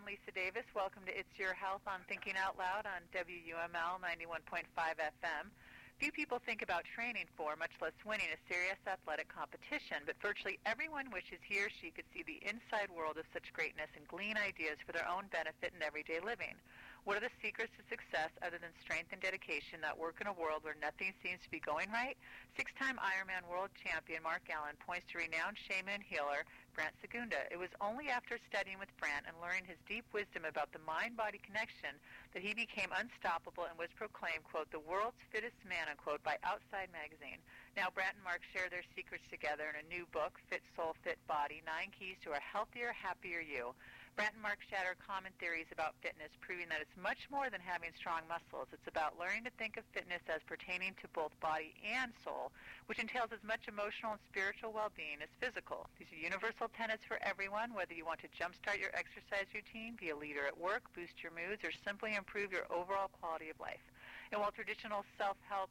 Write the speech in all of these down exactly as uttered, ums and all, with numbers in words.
Lisa Davis. Welcome to It's Your Health on Thinking Out Loud on W U M L ninety-one point five F M. Few people think about training for, much less winning, a serious athletic competition, but virtually everyone wishes he or she could see the inside world of such greatness and glean ideas for their own benefit in everyday living. What are the secrets to success other than strength and dedication that work in a world where nothing seems to be going right? Six-time Ironman world champion Mark Allen points to renowned shaman and healer Brant Segunda. It was only after studying with Brant and learning his deep wisdom about the mind-body connection that he became unstoppable and was proclaimed, quote, the world's fittest man, unquote, by Outside Magazine. Now Brant and Mark share their secrets together in a new book, Fit Soul, Fit Body, Nine Keys to a Healthier, Happier You. Brant and Mark shatter common theories about fitness, proving that it's much more than having strong muscles. It's about learning to think of fitness as pertaining to both body and soul, which entails as much emotional and spiritual well-being as physical. These are universal tenets for everyone, whether you want to jumpstart your exercise routine, be a leader at work, boost your moods, or simply improve your overall quality of life. And while traditional self-help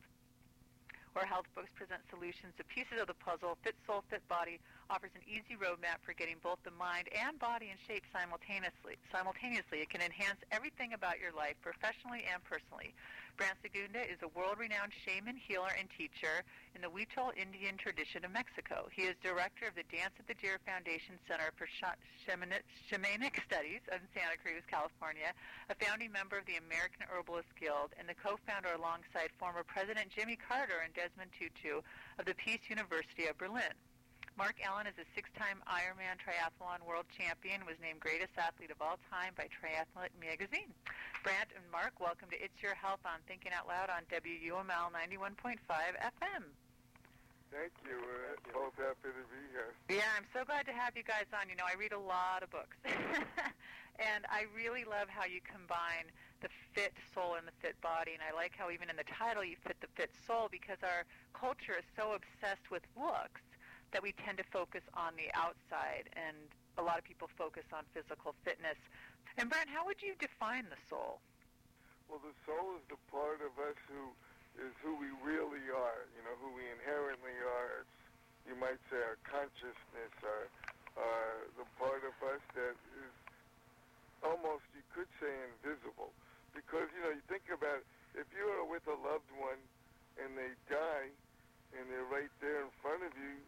or health books present solutions to pieces of the puzzle, Fit Soul, Fit Body offers an easy roadmap for getting both the mind and body in shape simultaneously. Simultaneously, it can enhance everything about your life, professionally and personally. Brant Segunda is a world-renowned shaman, healer, and teacher in the Huichol Indian tradition of Mexico. He is director of the Dance of the Deer Foundation Center for Shamanic, Shamanic Studies in Santa Cruz, California, a founding member of the American Herbalist Guild, and the co-founder alongside former President Jimmy Carter and Desmond Tutu of the Peace University of Berlin. Mark Allen is a six-time Ironman triathlon world champion, was named greatest athlete of all time by Triathlete Magazine. Brant and Mark, welcome to It's Your Health on Thinking Out Loud on W U M L ninety-one point five F M. Thank you. We're both happy to be here. Yeah, I'm so glad to have you guys on. You know, I read a lot of books, and I really love how you combine the fit soul and the fit body, and I like how even in the title you fit the fit soul, because our culture is so obsessed with looks that we tend to focus on the outside, and a lot of people focus on physical fitness. And Brent, how would you define the soul? Well, the soul is the part of us who is who we really are, you know, who we inherently are. It's, you might say, our consciousness, our, our, the part of us that is almost, you could say, invisible. Because, you know, you think about it, if you are with a loved one and they die and they're right there in front of you,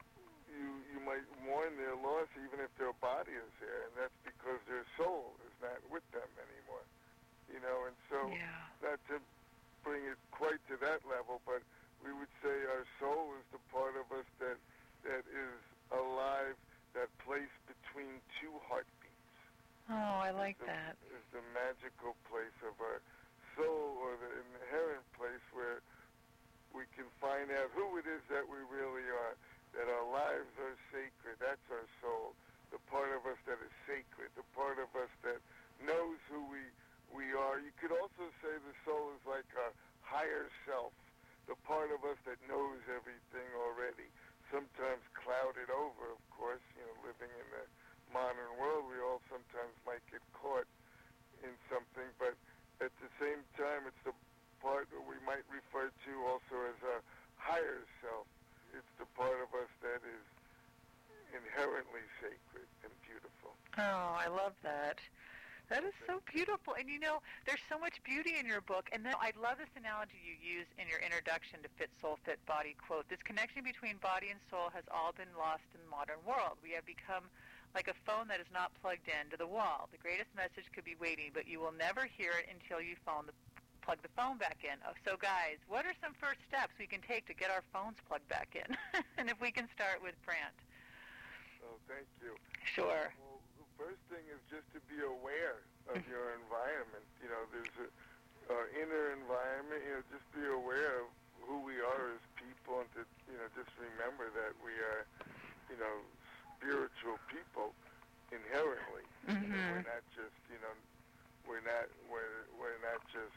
you you might mourn their loss even if their body is there, and that's because their soul is not with them anymore. You know, and so, yeah. Not to bring it quite to that level, but we would say our soul is the part of us that that is alive, that place between two heartbeats. Oh, I like is the, that. Is the magical place of our soul, or the inherent place where we can find out who it is that we really are, that our lives are sacred. That's our soul, the part of us that is sacred, the part of us that knows who we we are. You could also say the soul is like our higher self, the part of us that knows everything already, sometimes clouded over, of course. You know, living in the modern world, we all sometimes might get caught in something, but at the same time, it's the part that we might refer to also as our higher self. It's the part of us that is inherently sacred and beautiful. Oh, I love that. That is so beautiful. And, you know, there's so much beauty in your book. And then I love this analogy you use in your introduction to Fit Soul, Fit Body. Quote, this connection between body and soul has all been lost in the modern world. We have become like a phone that is not plugged in to the wall. The greatest message could be waiting, but you will never hear it until you phone the, plug the phone back in. Oh, so, guys, what are some first steps we can take to get our phones plugged back in? And if we can start with Brant. Oh, thank you. Sure. Well, the first thing is just to be aware of your environment. You know, there's a uh, inner environment. You know, just be aware of who we are as people, and to, you know, just remember that we are, you know, spiritual people inherently. Mm-hmm. You know, we're not just, you know, we're not we're we're not just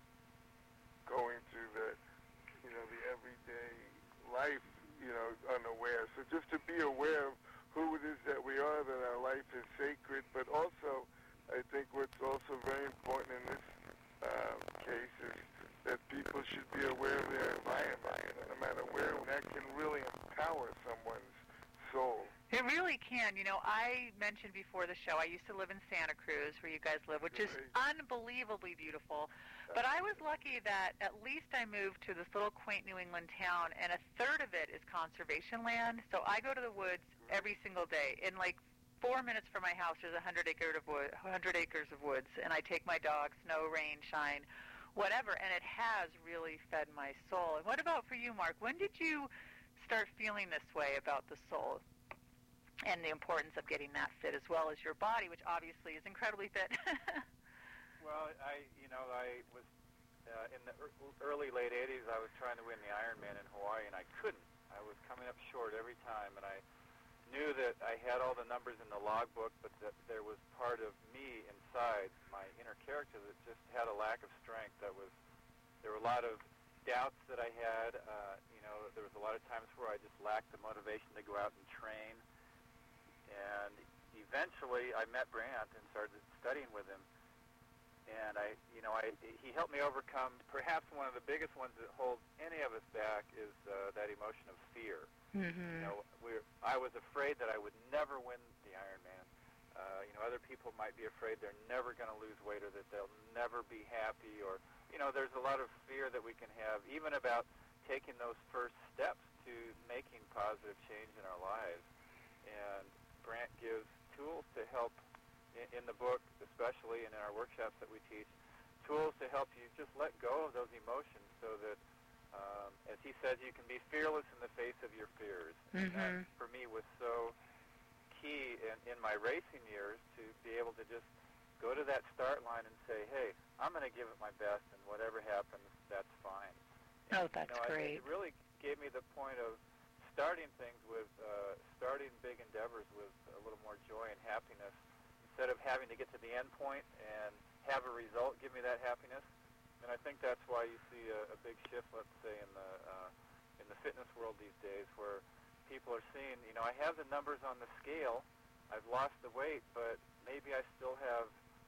going through the, you know, the everyday life, you know, unaware. So just to be aware of who it is that we are, that our life is sacred, but also, I think what's also very important in this uh, case is that people should be aware of their environment, no matter where, and that can really empower someone's soul. It really can. You know, I mentioned before the show, I used to live in Santa Cruz, where you guys live, which is unbelievably beautiful. But I was lucky that at least I moved to this little quaint New England town, and a third of it is conservation land. So I go to the woods every single day. In like four minutes from my house, there's a hundred acre of wood, hundred acres of woods, and I take my dog, snow, rain, shine, whatever, and it has really fed my soul. And what about for you, Mark? When did you start feeling this way about the soul and the importance of getting that fit as well as your body, which obviously is incredibly fit? Well, I, you know, I was uh, in the early, late eighties, I was trying to win the Ironman in Hawaii, and I couldn't. I was coming up short every time, and I knew that I had all the numbers in the logbook, but that there was part of me inside, my inner character, that just had a lack of strength. That was, there were a lot of doubts that I had. Uh, you know, there was a lot of times where I just lacked the motivation to go out and train. And eventually, I met Brant and started studying with him. And I, you know, I, he helped me overcome perhaps one of the biggest ones that holds any of us back is uh, that emotion of fear. Mm-hmm. You know, we're, I was afraid that I would never win the Ironman. Uh, you know, other people might be afraid they're never going to lose weight or that they'll never be happy, or, you know, there's a lot of fear that we can have even about taking those first steps to making positive change in our lives. And Brant gives tools to help in the book, especially, and in our workshops that we teach, tools to help you just let go of those emotions so that, um, as he says, you can be fearless in the face of your fears. Mm-hmm. And that, for me, was so key in, in my racing years to be able to just go to that start line and say, hey, I'm going to give it my best, and whatever happens, that's fine. Oh, And, that's you know, great. I, it really gave me the point of starting things with, uh, starting big endeavors with a little more joy and happiness, instead of having to get to the end point and have a result give me that happiness. And I think that's why you see a, a big shift, let's say, in the uh, in the fitness world these days, where people are seeing, you know, I have the numbers on the scale, I've lost the weight, but maybe I still have,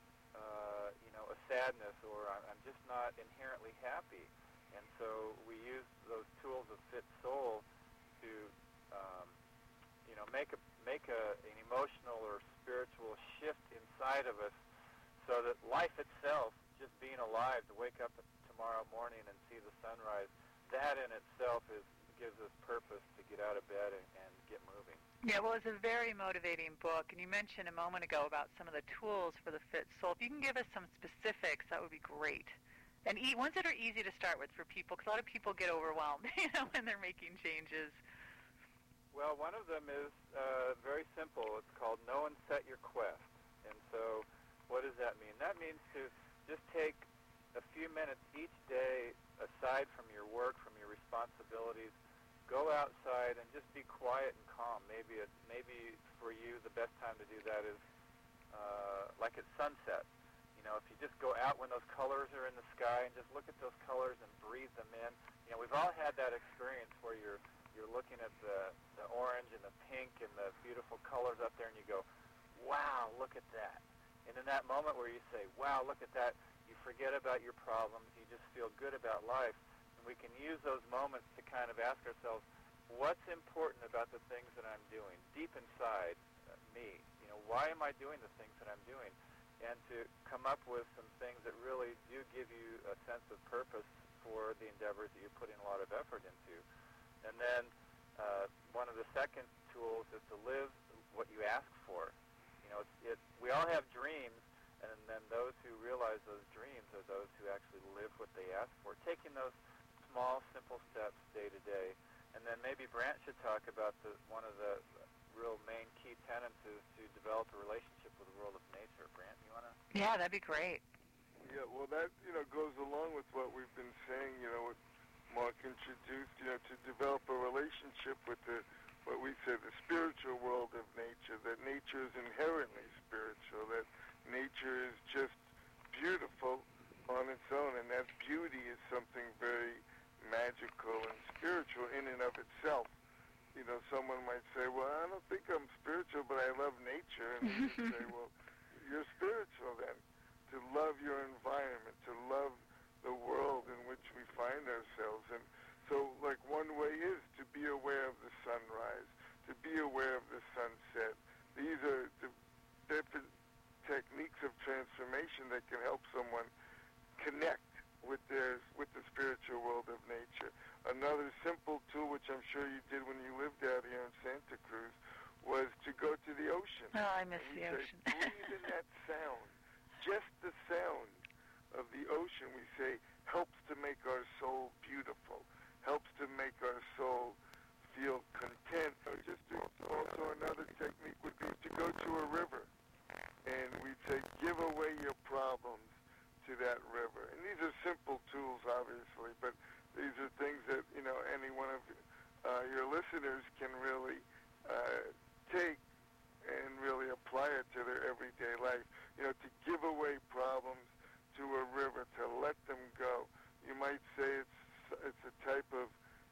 uh, you know, a sadness, or I'm, I'm just not inherently happy. And so we use those tools of Fit Soul to, um, you know, make a make a, an emotional or spiritual shift inside of us, so that life itself, just being alive, to wake up tomorrow morning and see the sunrise, that in itself is gives us purpose to get out of bed and, and get moving. Yeah, well, it's a very motivating book, and you mentioned a moment ago about some of the tools for the Fit Soul. If you can give us some specifics, that would be great. And e- ones that are easy to start with for people, because a lot of people get overwhelmed, you know, when they're making changes. Well, one of them is uh, very simple. It's called Know and Set Your Quest. And so what does that mean? That means to just take a few minutes each day aside from your work, from your responsibilities, go outside and just be quiet and calm. Maybe it, maybe for you the best time to do that is uh, like at sunset. You know, if you just go out when those colors are in the sky and just look at those colors and breathe them in. You know, we've all had that experience where you're You're looking at the, the orange and the pink and the beautiful colors up there, and you go, wow, look at that. And in that moment where you say, wow, look at that, you forget about your problems, you just feel good about life. And we can use those moments to kind of ask ourselves, what's important about the things that I'm doing deep inside uh, me? You know, why am I doing the things that I'm doing? And to come up with some things that really do give you a sense of purpose for the endeavors that you're putting a lot of effort into. And then uh, one of the second tools is to live what you ask for. You know, it's, it, we all have dreams, and then those who realize those dreams are those who actually live what they ask for, taking those small, simple steps day to day. And then maybe Brant should talk about the, one of the real main key tenets is to develop a relationship with the world of nature. Brant, you want to? Yeah, that'd be great. Yeah, well, that, you know, goes along with what we've been saying, you know, with Mark introduced, you know, to develop a relationship with the, what we say, the spiritual world of nature, that nature is inherently spiritual, that nature is just beautiful on its own, and that beauty is something very magical and spiritual in and of itself. You know, someone might say, well, I don't think I'm spiritual, but I love nature. And we would say, well, you're spiritual then, to love your environment, to love the world in which we find ourselves. And so, like, one way is to be aware of the sunrise, to be aware of the sunset. transformation that can help someone connect with their with the spiritual world of nature. Another simple tool, which I'm sure you did when you lived out here in Santa Cruz, was to go to the ocean. Oh, I miss and the say, ocean. breathe in that sound. Just the sound of the ocean, we say, helps to make our soul beautiful, helps to make our soul feel content. Or just to, also another technique would be to go to a river, and we'd say, give away your problems to that river. And these are simple tools, obviously, but these are things that, you know, any one of uh, your listeners can really uh, take and really apply it to their everyday life. You know, to give away problems to a river, to let them go. You might say it's it's a type of,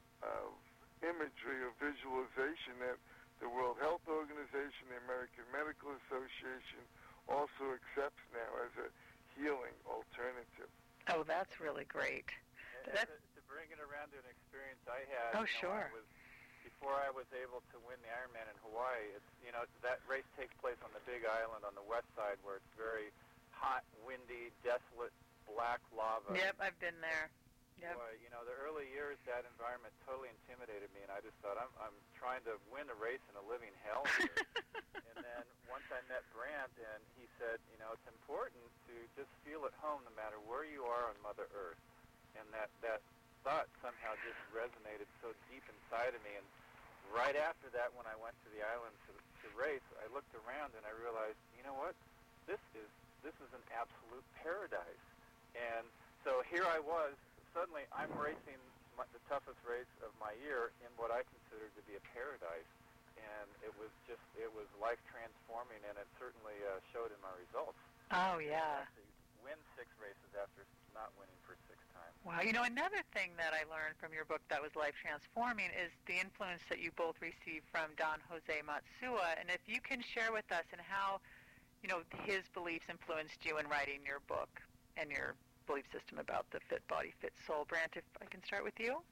of imagery or visualization that the World Health Organization, the American Medical Association also accepts now as a healing alternative. Oh, that's really great. And That, to, to bring it around to an experience I had, Oh, you know, sure. I was, before I was able to win the Ironman in Hawaii, it's, you know, that race takes place on the Big Island on the west side where it's very hot, windy, desolate, black lava. yep, I've been there. Yep. Boy, you know, the early years, that environment totally intimidated me, and I just thought, I'm, I'm trying to win a race in a living hell here. And then once I met Brant, and he said, you know, it's important to just feel at home no matter where you are on Mother Earth. And that, that thought somehow just resonated so deep inside of me. And right after that, when I went to the island to, to race, I looked around and I realized, you know what, this is this is an absolute paradise. And so here I was, suddenly I'm racing my, the toughest race of my year in what I consider to be a paradise. And it was just, it was life transforming, and it certainly uh, showed in my results. Oh, yeah. To win six races after not winning for six times. Wow. You know, another thing that I learned from your book that was life transforming is the influence that you both received from Don Jose Matsua. And if you can share with us and how, you know, his beliefs influenced you in writing your book and your belief system about the fit body, fit soul. Brant, if I can start with you?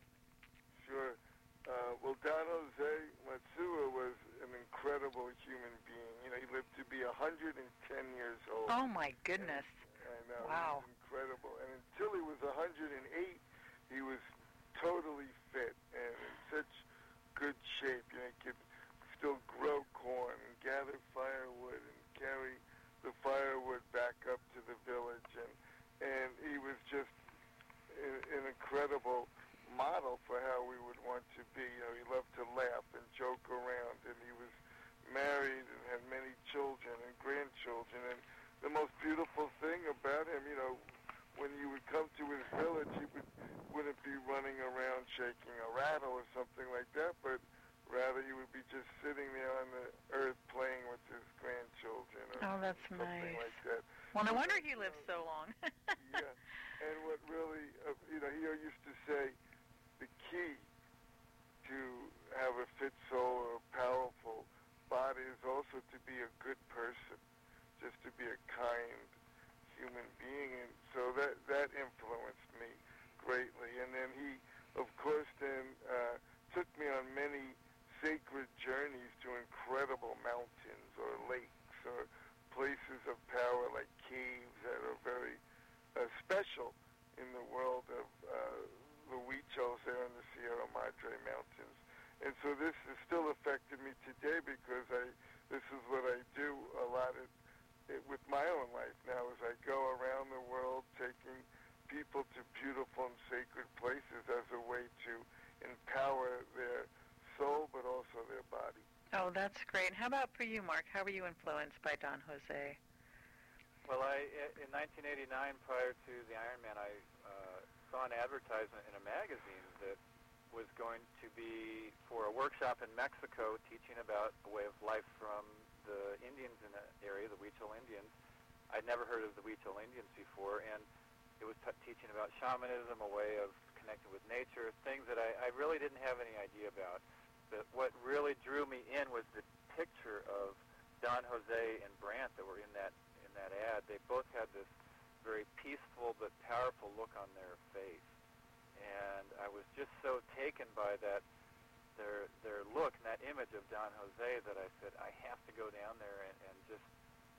Sure. Uh, well, Don Jose Matsua was an incredible human being. You know, he lived to be one hundred ten years old. Oh, my goodness. I know. Wow. He was incredible. And until he was one hundred eight, he was totally fit and in such good shape. You know, he could still grow corn and gather firewood and carry the firewood back up to the village. And, and he was just an incredible model for how we would want to be. You know, he loved to laugh and joke around, and he was married and had many children and grandchildren. And the most beautiful thing about him, you know, when you would come to his village, he would, wouldn't be running around shaking a rattle or something like that, but rather he would be just sitting there on the earth playing with his grandchildren or Oh, that's something nice. like that. Well, no wonder he lived so long. Yeah, and what really, uh, you know, he used to say, the key to have a fit soul or a powerful body is also to be a good person, just to be a kind human being. And so that that influenced me greatly. And then he, of course, then uh, took me on many sacred journeys to incredible mountains or lakes or places of power like caves that are very uh, special in the world of uh, the Huichols there in the Sierra Madre Mountains. And so this has still affected me today because I this is what I do a lot of, it, with my own life now as I go around the world taking people to beautiful and sacred places as a way to empower their soul but also their body. Oh, that's great. And how about for you, Mark? How were you influenced by Don Jose? Well, I in nineteen eighty-nine, prior to the Ironman, I uh, saw an advertisement in a magazine that was going to be for a workshop in Mexico teaching about a way of life from the Indians in the area, the Huichol Indians. I'd never heard of the Huichol Indians before, and it was t- teaching about shamanism, a way of connecting with nature, things that I, I really didn't have any idea about. But what really drew me in was the picture of Don Jose and Brant that were in that in that ad. They both had this very peaceful but powerful look on their face, and I was just so taken by that their their look and that image of Don Jose that I said I have to go down there and, and just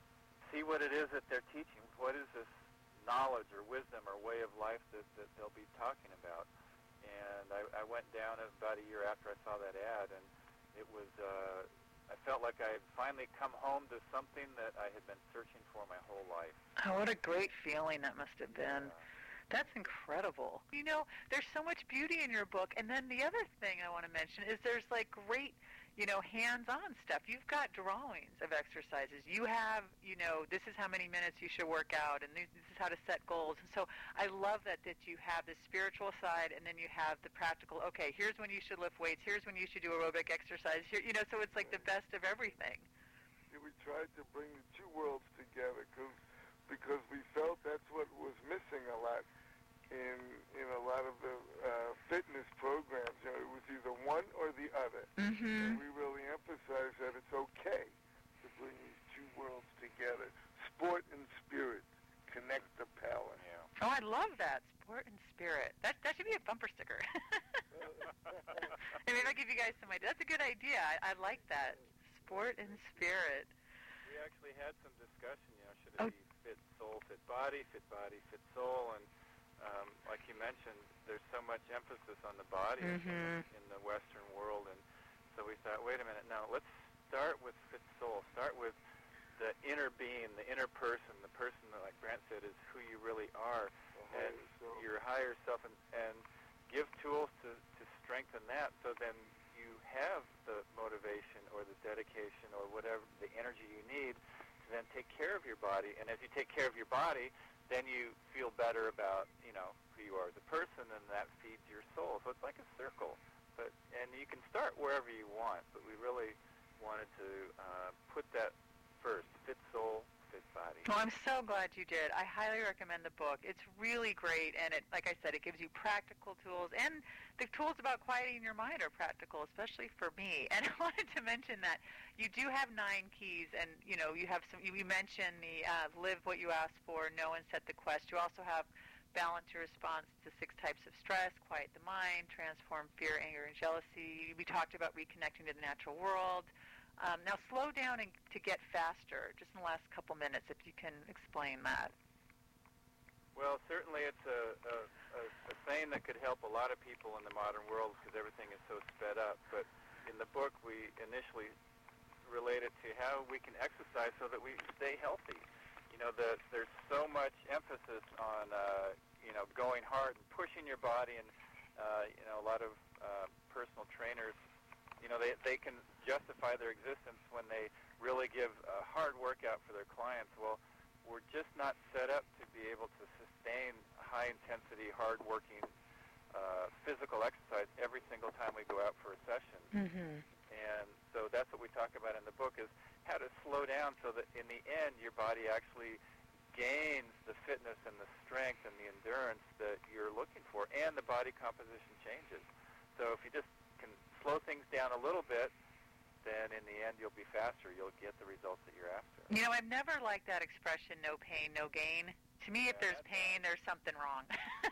see what it is that they're teaching. What is this knowledge or wisdom or way of life that, that they'll be talking about? And I, I went down about a year after I saw that ad, and it was, uh, I felt like I had finally come home to something that I had been searching for my whole life. Oh, what a great feeling that must have been. Yeah. That's incredible. You know, there's so much beauty in your book. And then the other thing I want to mention is there's like great, you know, hands-on stuff. You've got drawings of exercises. You have, you know, this is how many minutes you should work out, and this is how to set goals. And so I love that, that you have the spiritual side, and then you have the practical, okay, here's when you should lift weights, here's when you should do aerobic exercise. Here, you know, so it's like the best of everything. Yeah, we tried to bring the two worlds together cause, because we felt that's what was missing a lot in in a lot of the uh, fitness programs. You know, it was either one or the other. Mm-hmm. And we really emphasize that it's okay to bring these two worlds together. Sport and spirit connect the palate. Yeah. Oh, I love that. Sport and spirit. That that should be a bumper sticker. I mean, I'll give you guys some ideas. That's a good idea. I, I like that. Sport and spirit. We actually had some discussion, you know, should it Oh. be fit soul, fit body, fit body, fit soul, and um, like you mentioned, there's so much emphasis on the body Mhm. in the Western world, and so we thought, wait a minute, now let's start with fit soul. Start with the inner being, the inner person, the person that, like Brant said, is who you really are, and your higher self, and, and give tools to, to strengthen that, so then you have the motivation or the dedication or whatever, the energy you need to then take care of your body. And as you take care of your body, then you feel better about, you know, who you are as a person, and that feeds your soul. So it's like a circle. But and you can start wherever you want, but we really wanted to uh, put that first, fit soul, fit body. Well, I'm so glad you did. I highly recommend the book. It's really great, and it, like I said, it gives you practical tools, and the tools about quieting your mind are practical, especially for me. And I wanted to mention that you do have nine keys, and you know you have some. You, you mentioned the uh, live what you ask for, know and set the quest. You also have balance your response to six types of stress, quiet the mind, transform fear, anger, and jealousy. We talked about reconnecting to the natural world. Um, now slow down and to get faster, just in the last couple minutes, if you can explain that. Well, certainly it's a, a, a, a saying that could help a lot of people in the modern world because everything is so sped up. But in the book, we initially related to how we can exercise so that we stay healthy. You know, the, there's so much emphasis on, uh, you know, going hard and pushing your body, and, uh, you know, a lot of uh, personal trainers, you know, they, they can justify their existence when they really give a hard workout for their clients. Well, we're just not set up to be able to sustain high-intensity, hard-working uh, physical exercise every single time we go out for a session. Mm-hmm. And so that's what we talk about in the book, is how to slow down so that in the end your body actually gains the fitness and the strength and the endurance that you're looking for, and the body composition changes. So if you just can slow things down a little bit, then in the end you'll be faster. You'll get the results that you're after. You know, I've never liked that expression, no pain, no gain. To me, if Yeah, there's that's pain, there's something wrong.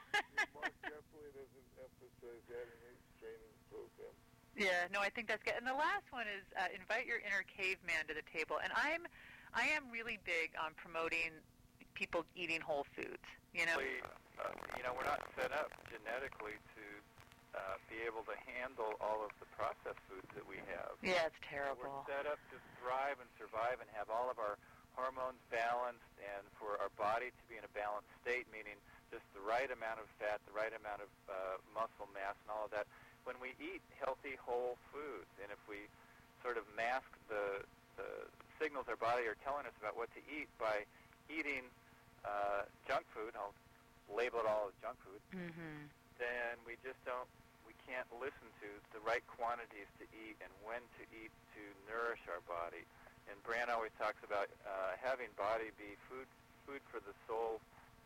Mark definitely doesn't emphasize that in his training program. Yeah, no, I think that's good. And the last one is uh, invite your inner caveman to the table. And I'm, I am really big on promoting people eating whole foods. You know, We, uh, you know, we're not set up genetically to uh, be able to handle all of the processed foods that we have. yeah, it's We're terrible. set up to thrive and survive and have all of our hormones balanced, and for our body to be in a balanced state, meaning just the right amount of fat, the right amount of uh, muscle mass, and all of that. When we eat healthy, whole foods, and if we sort of mask the, the signals our body are telling us about what to eat by eating uh, junk food, I'll label it all as junk food, Mm-hmm. then we just don't, we can't listen to the right quantities to eat and when to eat to nourish our body. And Brant always talks about uh, having body be food, food for the soul.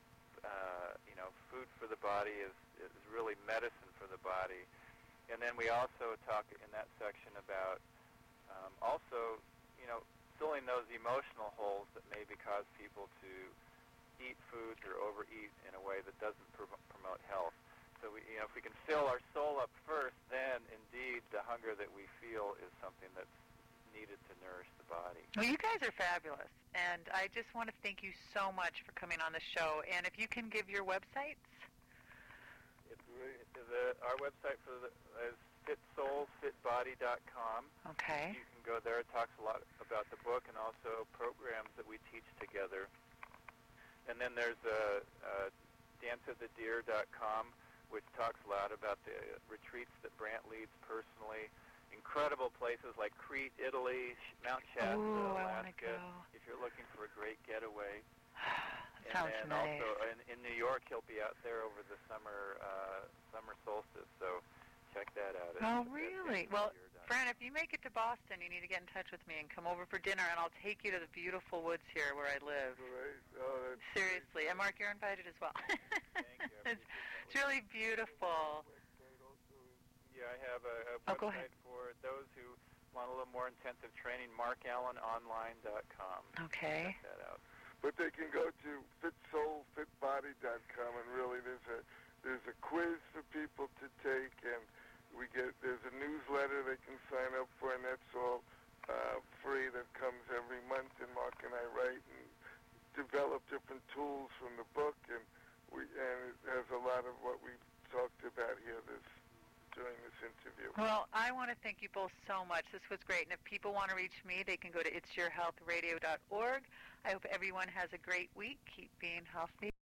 Uh, you know, food for the body is, is really medicine for the body. And then we also talk in that section about um, also, you know, filling those emotional holes that maybe cause people to eat foods or overeat in a way that doesn't prom- promote health. So we, you know, if we can fill our soul up first, then indeed the hunger that we feel is something that's needed to nourish the body. Well, you guys are fabulous, and I just want to thank you so much for coming on the show. And if you can give your websites. It's, the, our website for the, is fit soul fit body dot com. Okay. You can go there. It talks a lot about the book and also programs that we teach together. And then there's a, a dance of the deer dot com, which talks a lot about the retreats that Brant leads personally. Incredible places like Crete, Italy, Mount Shasta, Ooh, Alaska. If you're looking for a great getaway. That and sounds then nice. also in, in New York, he'll be out there over the summer uh, summer solstice. So check that out. Oh, really? Well, Fran, if you make it to Boston, you need to get in touch with me and come over for dinner, and I'll take you to the beautiful woods here where I live. Right. Oh, that's Seriously. And Mark, you're invited as well. Thank you. I it's, appreciate it's really beautiful. Yeah, I have a, a Oh, go website ahead. for those who want a little more intensive training, mark allen online dot com. Okay. Check that out. But they can go to fit soul fit body dot com, and really there's a there's a quiz for people to take, and we get there's a newsletter they can sign up for, and that's all uh, free. That comes every month, and Mark and I write and develop different tools from the book, and we and it has a lot of what we've talked about here this during this interview. Well, I want to thank you both so much. This was great. And if people want to reach me, they can go to its your health radio dot org. I hope everyone has a great week. Keep being healthy.